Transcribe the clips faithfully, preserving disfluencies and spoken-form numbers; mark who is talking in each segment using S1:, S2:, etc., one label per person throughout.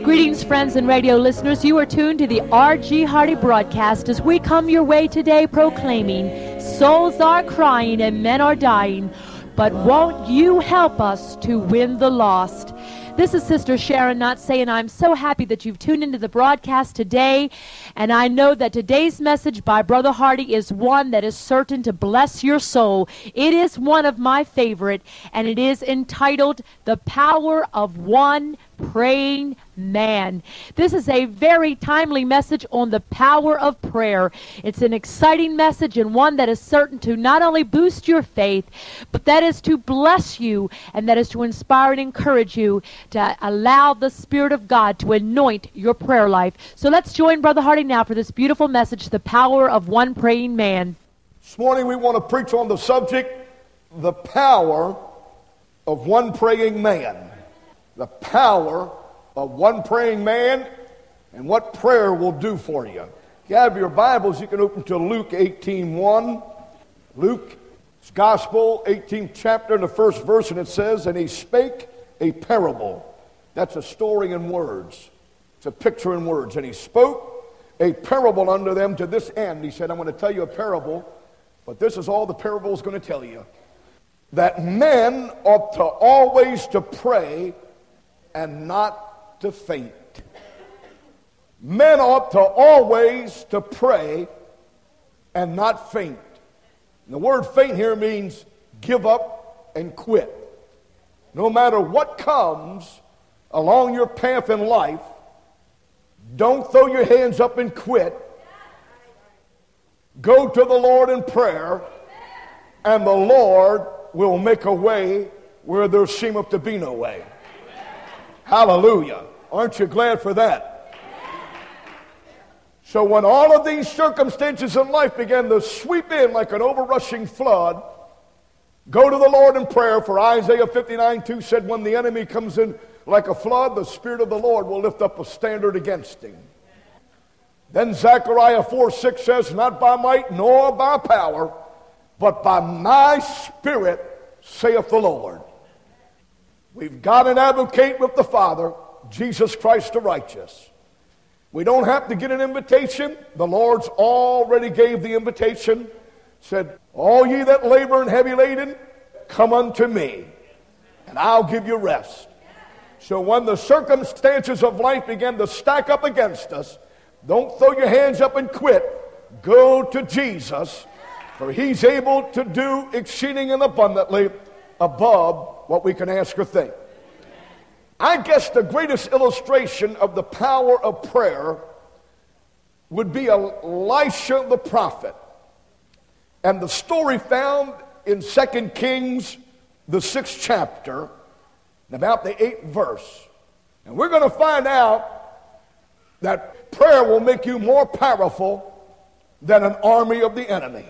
S1: Greetings, friends and radio listeners. You are tuned to the R G Hardy broadcast as we come your way today proclaiming, souls are crying and men are dying, but won't you help us to win the lost? This is Sister Sharon Knott saying I'm so happy that you've tuned into the broadcast today, and I know that today's message by Brother Hardy is one that is certain to bless your soul. It is one of my favorite, and it is entitled, The Power of One Praying Man. This is a very timely message on the power of prayer. It's an exciting message and one that is certain to not only boost your faith, but that is to bless you and that is to inspire and encourage you to allow the Spirit of God to anoint your prayer life. So let's join Brother Hardy now for this beautiful message, The Power of One Praying Man.
S2: This morning we want to preach on the subject, the power of one praying man. The power of one praying man and what prayer will do for you. If you have your Bibles, you can open to Luke eighteen one. Luke's Gospel, eighteenth chapter, and the first verse, and it says, and he spake a parable. That's a story in words. It's a picture in words. And he spoke a parable unto them to this end. He said, I'm going to tell you a parable, but this is all the parable is going to tell you. That men ought to always to pray and not to faint. Men ought to always to pray and not faint. And the word faint here means give up and quit. No matter what comes along your path in life, don't throw your hands up and quit. Go to the Lord in prayer, and the Lord will make a way where there seemeth to be no way. Hallelujah. Aren't you glad for that? So when all of these circumstances in life began to sweep in like an overrushing flood, go to the Lord in prayer, for Isaiah fifty-nine two said, when the enemy comes in like a flood, the Spirit of the Lord will lift up a standard against him. Then Zechariah four six says, not by might nor by power, but by my Spirit, saith the Lord. We've got an advocate with the Father, Jesus Christ the righteous. We don't have to get an invitation. The Lord's already gave the invitation. Said, all ye that labor and heavy laden, come unto me, and I'll give you rest. So when the circumstances of life begin to stack up against us, don't throw your hands up and quit. Go to Jesus, for he's able to do exceeding and abundantly above what we can ask or think. I guess the greatest illustration of the power of prayer would be Elisha the prophet. And the story found in Second Kings, the sixth chapter, and about the eighth verse. And we're going to find out that prayer will make you more powerful than an army of the enemy.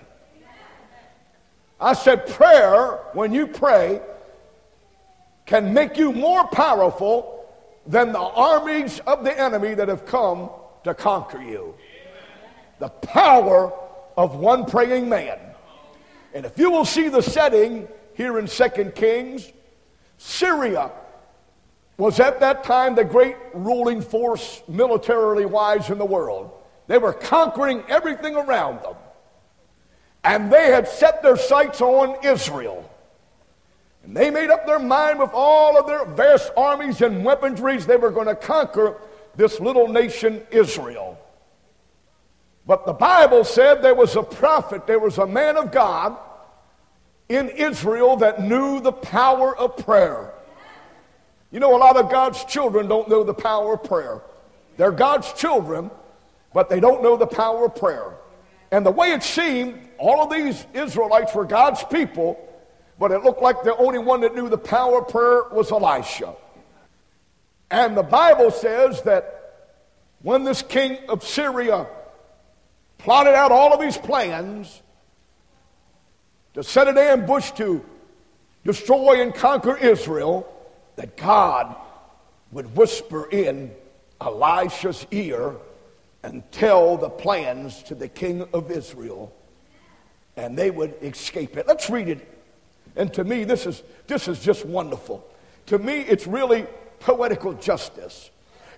S2: I said prayer, when you pray, can make you more powerful than the armies of the enemy that have come to conquer you. The power of one praying man. And if you will see the setting here in Second Kings, Syria was at that time the great ruling force militarily wise in the world. They were conquering everything around them. And they had set their sights on Israel. And they made up their mind with all of their vast armies and weaponries they were going to conquer this little nation Israel. But the Bible said there was a prophet, there was a man of God in Israel that knew the power of prayer. You know, a lot of God's children don't know the power of prayer. They're God's children, but they don't know the power of prayer. And the way it seemed, all of these Israelites were God's people, but it looked like the only one that knew the power of prayer was Elisha. And the Bible says that when this king of Syria plotted out all of his plans to set an ambush to destroy and conquer Israel, that God would whisper in Elisha's ear and tell the plans to the king of Israel, and they would escape it. Let's read it. And to me, this is this is just wonderful. To me, it's really poetical justice.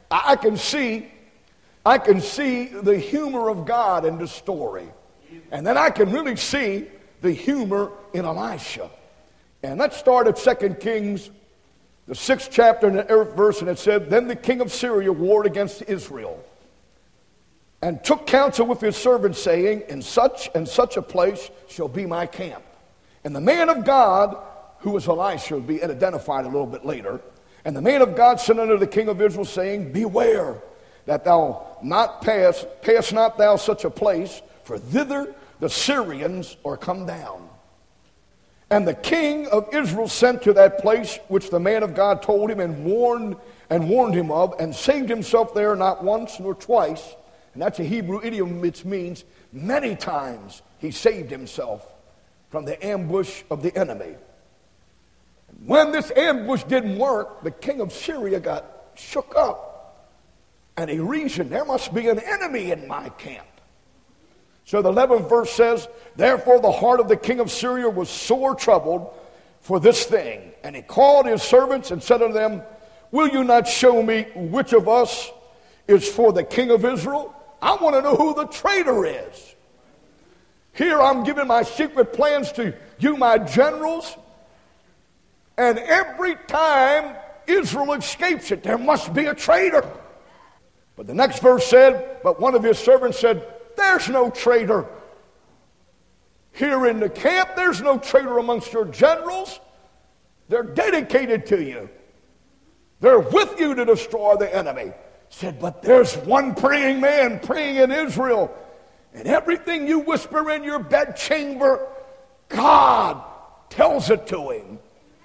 S2: I can see, I can see the humor of God in the story. And then I can really see the humor in Elisha. And let's start at Second Kings, the sixth chapter and the eighth verse, and it said, Then the king of Syria warred against Israel, and took counsel with his servants, saying, In such and such a place shall be my camp. And the man of God, who was Elisha, will be identified a little bit later. And the man of God sent unto the king of Israel, saying, Beware that thou not pass, pass not thou such a place, for thither the Syrians are come down. And the king of Israel sent to that place which the man of God told him, and warned and warned him of, and saved himself there not once nor twice. And that's a Hebrew idiom, which means many times he saved himself from the ambush of the enemy. When this ambush didn't work, the king of Syria got shook up. And he reasoned, there must be an enemy in my camp. So the eleventh verse says, Therefore the heart of the king of Syria was sore troubled for this thing. And he called his servants and said unto them, Will you not show me which of us is for the king of Israel? I want to know who the traitor is. Here I'm giving my secret plans to you, my generals. And every time Israel escapes it, there must be a traitor. But the next verse said, But one of his servants said, There's no traitor here in the camp. There's no traitor amongst your generals. They're dedicated to you. They're with you to destroy the enemy. Said, but there's one praying man praying in Israel. And everything you whisper in your bedchamber, God tells it to him.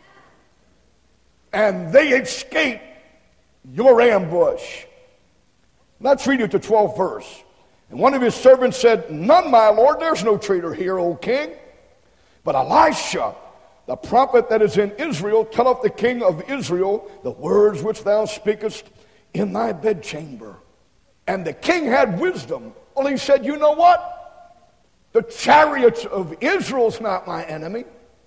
S2: And they escape your ambush. Let's read it to twelfth verse. And one of his servants said, None, my lord, there's no traitor here, O king. But Elisha, the prophet that is in Israel, telleth the king of Israel the words which thou speakest in thy bedchamber. And the king had wisdom. Well, he said, you know what? The chariots of Israel's not my enemy.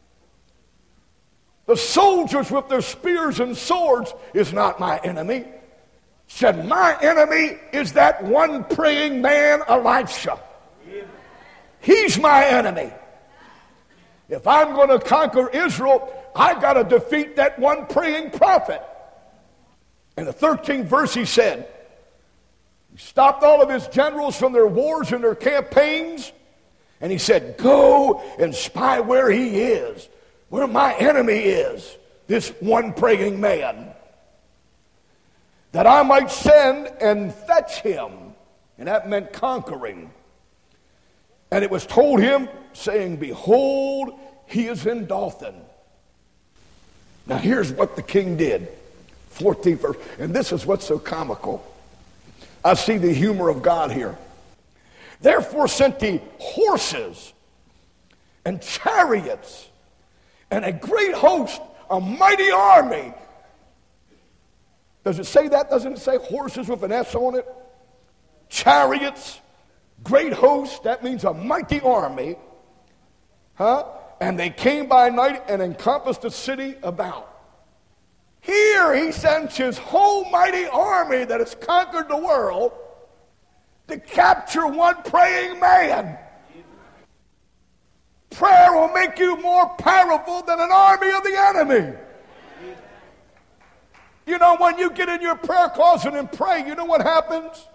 S2: The soldiers with their spears and swords is not my enemy. Said, my enemy is that one praying man, Elisha. He's my enemy. If I'm going to conquer Israel, I got to defeat that one praying prophet. In the thirteenth verse he said, he stopped all of his generals from their wars and their campaigns, and he said, go and spy where he is, where my enemy is, this one praying man, that I might send and fetch him. And that meant conquering. And it was told him, saying, behold, he is in Dothan. Now here's what the king did. fourteenth verse. And this is what's so comical. I see the humor of God here. Therefore sent he horses and chariots and a great host, a mighty army. Does it say that? Doesn't it say horses with an S on it? Chariots, great host, that means a mighty army. Huh? And they came by night and encompassed the city about. Here he sends his whole mighty army that has conquered the world to capture one praying man. Prayer will make you more powerful than an army of the enemy. You know, when you get in your prayer closet and pray, you know what happens?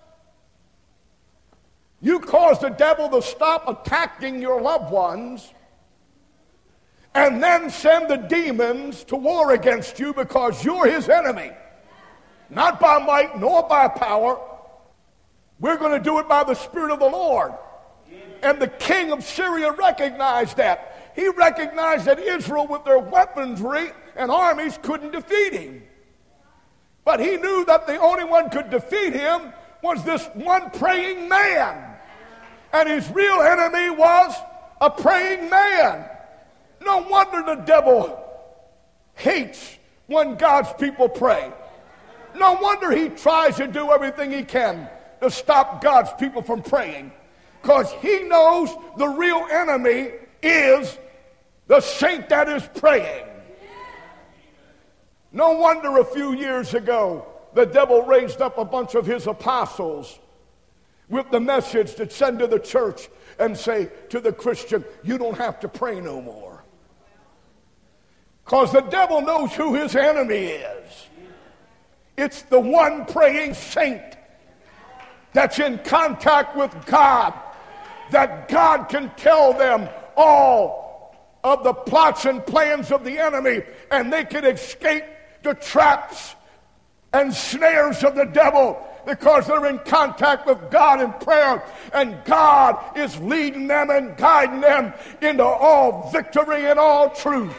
S2: You cause the devil to stop attacking your loved ones and then send the demons to war against you because you're his enemy. Not by might nor by power. We're going to do it by the Spirit of the Lord. And the king of Syria recognized that. He recognized that Israel with their weaponry and armies couldn't defeat him. But he knew that the only one could defeat him was this one praying man. And his real enemy was a praying man. No wonder the devil hates when God's people pray. No wonder he tries to do everything he can to stop God's people from praying. Because he knows the real enemy is the saint that is praying. No wonder a few years ago the devil raised up a bunch of his apostles with the message to send to the church and say to the Christian, you don't have to pray no more. Because the devil knows who his enemy is. It's the one praying saint that's in contact with God, that God can tell them all of the plots and plans of the enemy, and they can escape the traps and snares of the devil because they're in contact with God in prayer, and God is leading them and guiding them into all victory and all truth.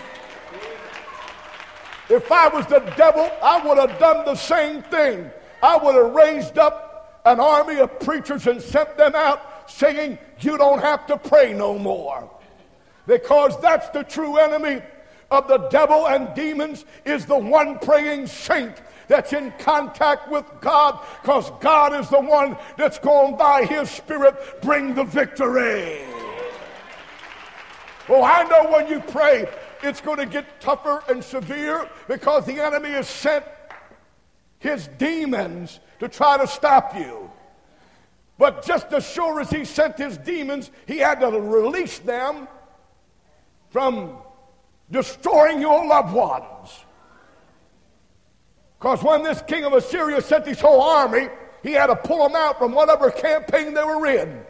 S2: If I was the devil, I would have done the same thing. I would have raised up an army of preachers and sent them out saying, you don't have to pray no more. Because that's the true enemy of the devil and demons, is the one praying saint that's in contact with God, because God is the one that's going by his Spirit bring the victory. Oh, I know when you pray, it's going to get tougher and severe because the enemy has sent his demons to try to stop you. But just as sure as he sent his demons, he had to release them from destroying your loved ones. Because when this king of Assyria sent his whole army, he had to pull them out from whatever campaign they were in.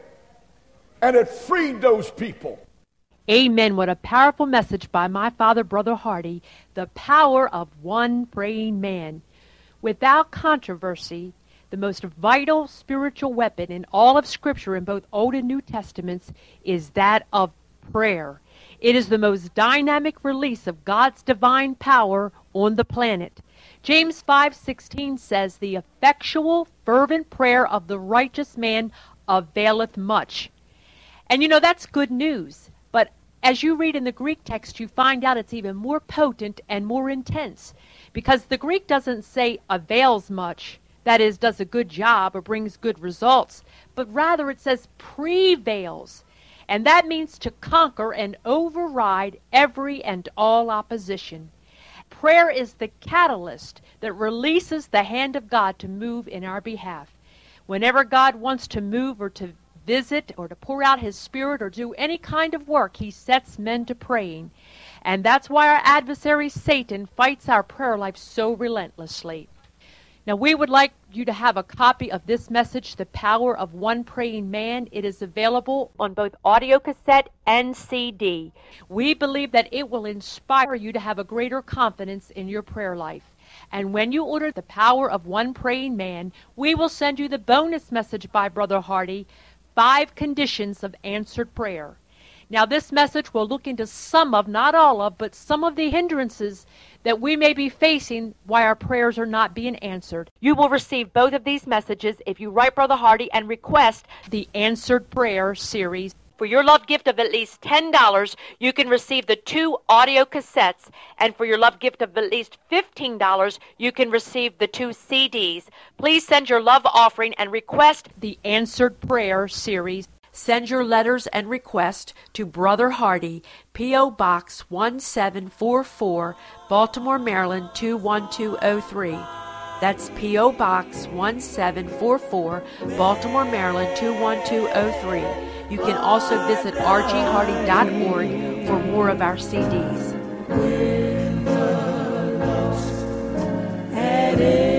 S2: And it freed those people.
S1: Amen. What a powerful message by my father, Brother Hardy. The power of one praying man. Without controversy, the most vital spiritual weapon in all of Scripture, in both Old and New Testaments, is that of prayer. It is the most dynamic release of God's divine power on the planet. James five sixteen says, the effectual, fervent prayer of the righteous man availeth much. And you know, that's good news. But as you read in the Greek text, you find out it's even more potent and more intense. Because the Greek doesn't say avails much, that is, does a good job or brings good results, but rather it says prevails. And that means to conquer and override every and all opposition. Prayer is the catalyst that releases the hand of God to move in our behalf. Whenever God wants to move or to visit or to pour out his Spirit or do any kind of work, he sets men to praying. And that's why our adversary Satan fights our prayer life so relentlessly. Now, we would like you to have a copy of this message, The Power of One Praying Man. It is available on both audio cassette and C D. We believe that it will inspire you to have a greater confidence in your prayer life. And when you order The Power of One Praying Man, we will send you the bonus message by Brother Hardy, Five Conditions of Answered Prayer. Now, this message will look into some of, not all of, but some of the hindrances that we may be facing why our prayers are not being answered. You will receive both of these messages if you write Brother Hardy and request the Answered Prayer series. For your love gift of at least ten dollars, you can receive the two audio cassettes. And for your love gift of at least fifteen dollars, you can receive the two C Ds. Please send your love offering and request the Answered Prayer series. Send your letters and requests to Brother Hardy, P O. Box one seven four four, Baltimore, Maryland two one two oh three. That's P O. Box one seven four four, Baltimore, Maryland two one two oh three. You can also visit r g hardy dot org for more of our C Ds.